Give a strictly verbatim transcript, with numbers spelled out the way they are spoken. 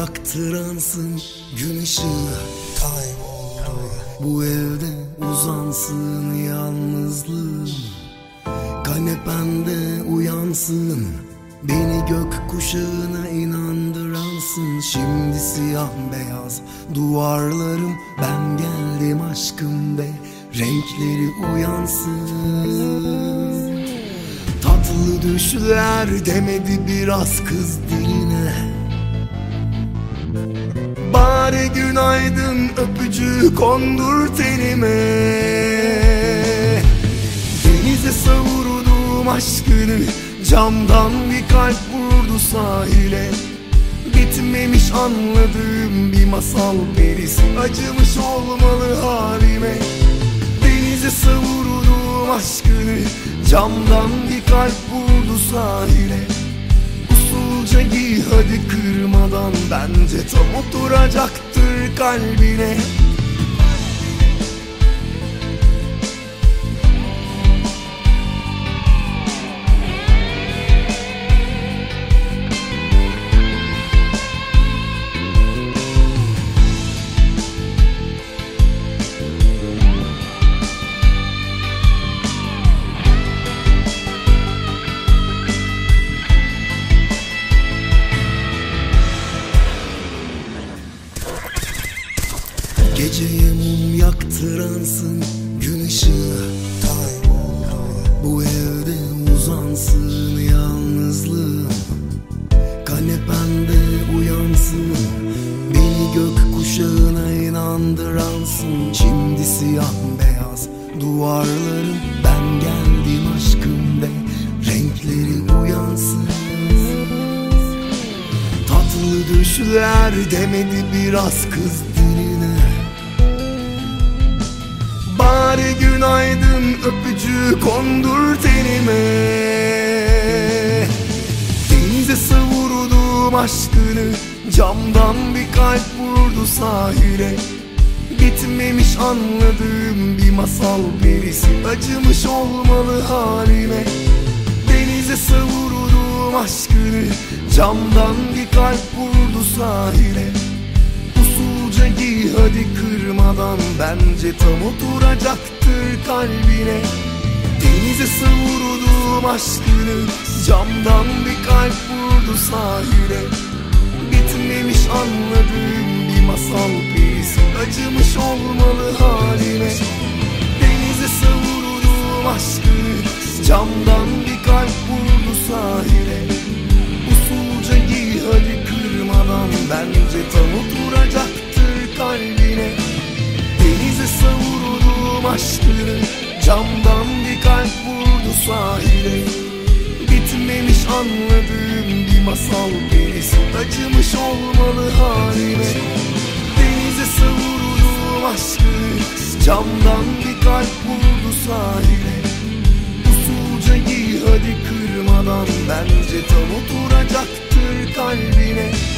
yaktıransın gün ışığı kayboldu. Bu evde uzansın yalnızlığım, kanepemde uyansın, beni gök kuşağına inandıransın. Şimdi siyah beyaz duvarlarım, ben geldim aşkım de renkleri uyansın. Tatlı düşler demedi biraz kız diline, bari günaydın öpücüğü kondur tenime. Denize savurduğum aşkını, camdan bir kalp vurdu sahile. Bitmemiş anladığım bir masal perisi, acımış olmalı halime. Denize savurduğum aşkını, camdan bir kalp vurdu sahile. Usulca giy hadi kırmadan, bence tam oturacaktır kalbine. Geceye mum yaktıransın gün ışığı kayboldu. Bu evde uzansın yalnızlığım, kanepemde uyansın, beni gök kuşağına inandıransın. Şimdi siyah beyaz duvarlarım, ben geldim aşkım de renkleri uyansın. Tatlı düşler demedi biraz kız diline, bari günaydın öpücüğü kondur tenime. Denize savurduğum aşkını, camdan bir kalp vurdu sahile. Bitmemiş anladığım bir masal perisi, acımış olmalı halime. Denize savurduğum aşkını, camdan bir kalp vurdu sahile. Usulca giy hadi kırmadan, bence tam oturacaktır kalbine. Denize savurduğum aşkını, camdan bir kalp vurdu sahile. Bitmemiş anladığım bir masal perisi, acımış olmalı halime. Denize savurduğum aşkını, camdan bir kalp vurdu sahile. Usulca giy hadi kırmadan, bence tam oturacaktır kalbine. Denize savurduğum aşkını, camdan bir kalp vurdu sahile. Bitmemiş anladığım bir masal perisi, acımış olmalı halime. Denize savurduğum aşkını, camdan bir kalp vurdu sahile. Usulca giy hadi kırmadan, bence tam oturacaktır kalbine.